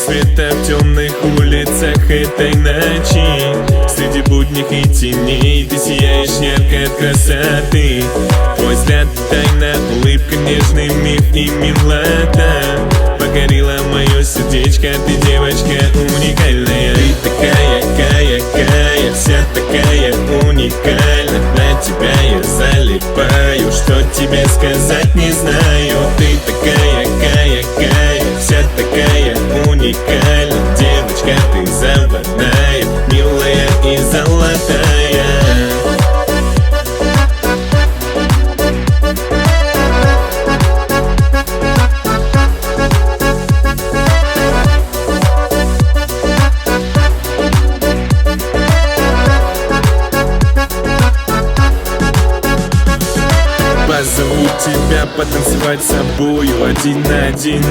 света в темных улицах этой ночи. Среди будних и теней ты сияешь ярко от красоты. Твой взгляд тайна, улыбка, нежный миг и милота покорила мое сердечко, ты девочка уникальная. Ты такая, вся такая уникальна. На тебя я залипаю, что тебе сказать не знаю. Ты такая, вся такая уникальна. Девочка, ты заводная, милая и золотая. Позову тебя потанцевать с собою один на один.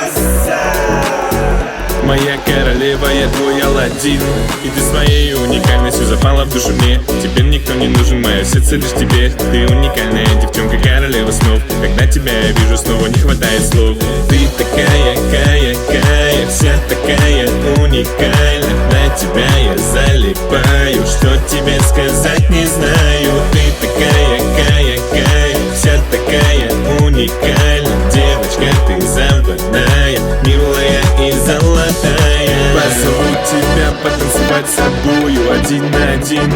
Моя королева, я твой Аладдин. И ты своей уникальностью запала в душу мне. Теперь никто не нужен, мое сердце лишь тебе. Ты уникальная девчонка, королева снов. Когда тебя я вижу, снова не хватает слов. Ты такая, вся такая уникальна. На тебя я залипаю, что тебе сказать не знаю. Ты такая, вся такая уникальна. Девочка, ты заводная, милая и золотая. Позову тебя потанцевать с собою один на один.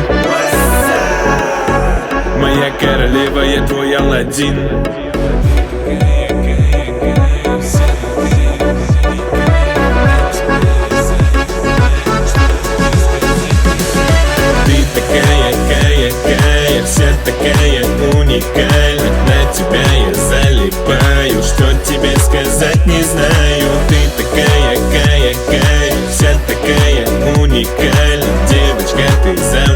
Моя королева, я твой Аладдин. Ты такая, вся такая уникальна. На тебя я залипаю, что тебе сказать не знаю. Ты такая, вся такая уникальна. Девочка, ты